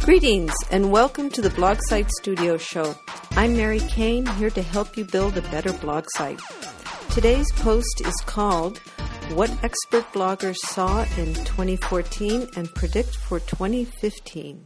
Greetings and welcome to the Blog Site Studio Show. I'm Mary Kane, here to help you build a better blog site. Today's post is called What Expert Bloggers Saw in 2014 and Predict for 2015.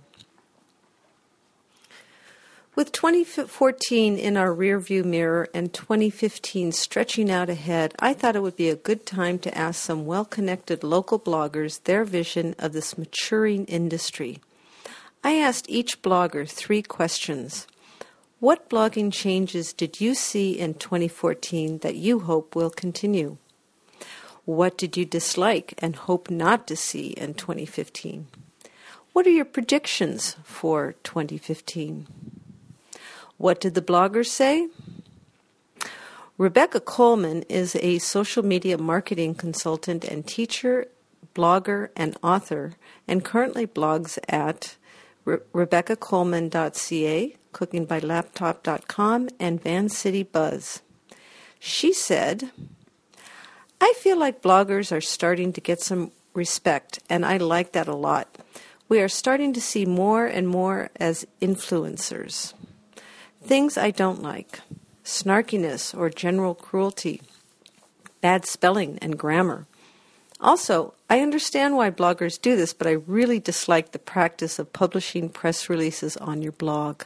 With 2014 in our rearview mirror and 2015 stretching out ahead, I thought it would be a good time to ask some well-connected local bloggers their vision of this maturing industry. I asked each blogger 3 questions. What blogging changes did you see in 2014 that you hope will continue? What did you dislike and hope not to see in 2015? What are your predictions for 2015? What did the bloggers say? Rebecca Coleman is a social media marketing consultant and teacher, blogger, and author, and currently blogs at RebeccaColeman.ca, CookingByLaptop.com, and Vancity Buzz. She said, I feel like bloggers are starting to get some respect, and I like that a lot. We are starting to see more and more as influencers. Things I don't like: snarkiness or general cruelty, bad spelling and grammar. Also, I understand why bloggers do this, but I really dislike the practice of publishing press releases on your blog.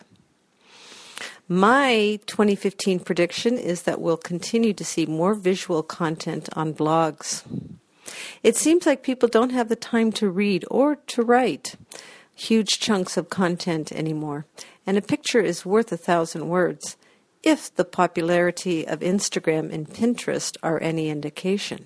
My 2015 prediction is that we'll continue to see more visual content on blogs. It seems like people don't have the time to read or to write huge chunks of content anymore, and a picture is worth 1,000 words, if the popularity of Instagram and Pinterest are any indication.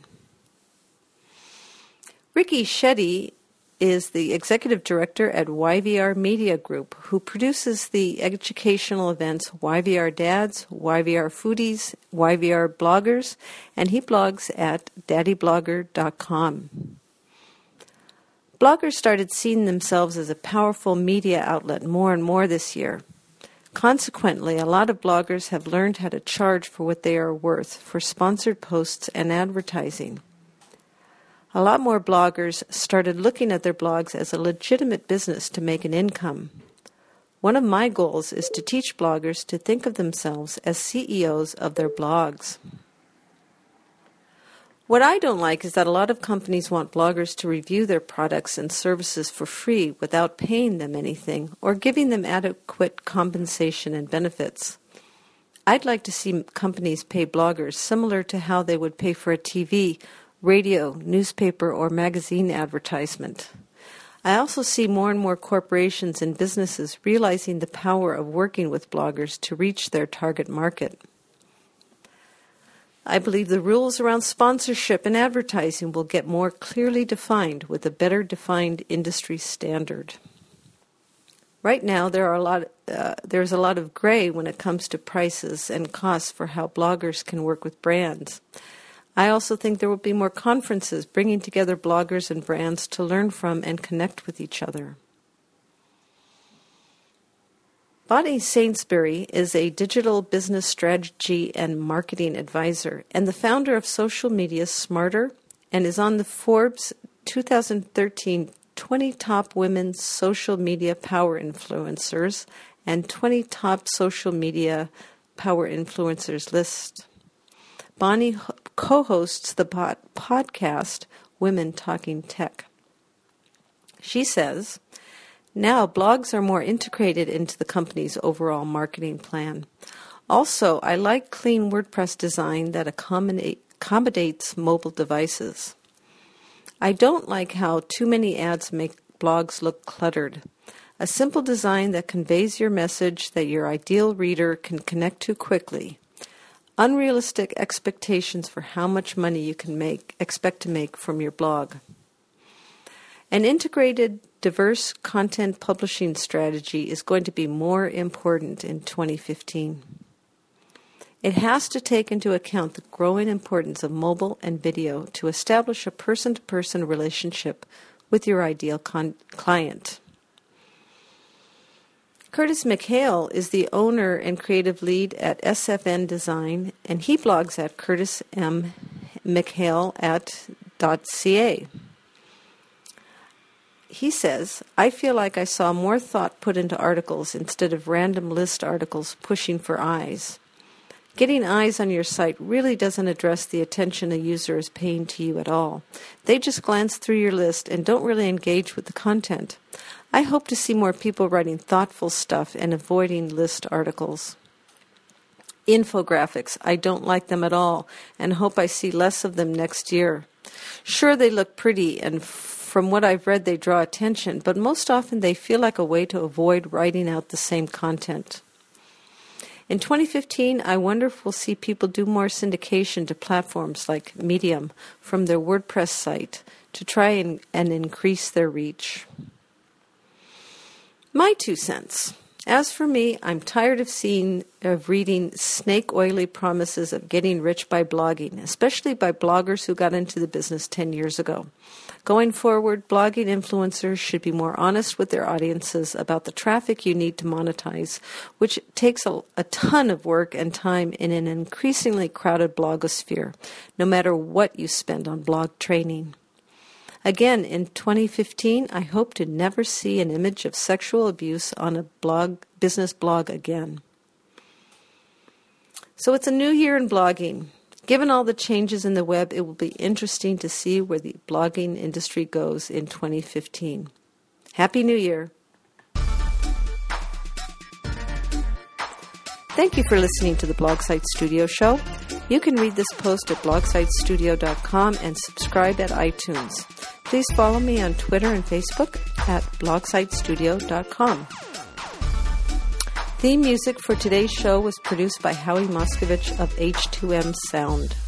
Ricky Shetty is the executive director at YVR Media Group, who produces the educational events YVR Dads, YVR Foodies, YVR Bloggers, and he blogs at daddyblogger.com. Bloggers started seeing themselves as a powerful media outlet more and more this year. Consequently, a lot of bloggers have learned how to charge for what they are worth for sponsored posts and advertising. A lot more bloggers started looking at their blogs as a legitimate business to make an income. One of my goals is to teach bloggers to think of themselves as CEOs of their blogs. What I don't like is that a lot of companies want bloggers to review their products and services for free without paying them anything or giving them adequate compensation and benefits. I'd like to see companies pay bloggers similar to how they would pay for a TV, radio, newspaper, or magazine advertisement. I also see more and more corporations and businesses realizing the power of working with bloggers to reach their target market. I believe the rules around sponsorship and advertising will get more clearly defined with a better defined industry standard. Right now, there's a lot of gray when it comes to prices and costs for how bloggers can work with brands. I also think there will be more conferences bringing together bloggers and brands to learn from and connect with each other. Bonnie Sainsbury is a digital business strategy and marketing advisor and the founder of Social Media Smarter, and is on the Forbes 2013 20 Top Women Social Media Power Influencers and 20 Top Social Media Power Influencers list. Bonnie co-hosts the podcast Women Talking Tech. She says, now blogs are more integrated into the company's overall marketing plan. Also, I like clean WordPress design that accommodates mobile devices. I don't like how too many ads make blogs look cluttered. A simple design that conveys your message that your ideal reader can connect to quickly. Unrealistic expectations for how much money you can expect to make from your blog. An integrated, diverse content publishing strategy is going to be more important in 2015. It has to take into account the growing importance of mobile and video to establish a person-to-person relationship with your ideal client. Curtis McHale is the owner and creative lead at SFN Design, and he blogs at curtismmchale.ca. he says, I feel like I saw more thought put into articles instead of random list articles pushing for eyes. Getting eyes on your site really doesn't address the attention a user is paying to you at all. They just glance through your list and don't really engage with the content. I hope to see more people writing thoughtful stuff and avoiding list articles. Infographics, I don't like them at all and hope I see less of them next year. Sure, they look pretty and from what I've read they draw attention, but most often they feel like a way to avoid writing out the same content. In 2015, I wonder if we'll see people do more syndication to platforms like Medium from their WordPress site to try and increase their reach. My 2 cents. As for me, I'm tired of reading snake-oily promises of getting rich by blogging, especially by bloggers who got into the business 10 years ago. Going forward, blogging influencers should be more honest with their audiences about the traffic you need to monetize, which takes a ton of work and time in an increasingly crowded blogosphere, no matter what you spend on blog training. Again, in 2015, I hope to never see an image of sexual abuse on a business blog again. So it's a new year in blogging. Given all the changes in the web, it will be interesting to see where the blogging industry goes in 2015. Happy New Year! Thank you for listening to the Blogsite Studio Show. You can read this post at blogsitestudio.com and subscribe at iTunes. Please follow me on Twitter and Facebook at blogsitestudio.com. Theme music for today's show was produced by Howie Moskovich of H2M Sound.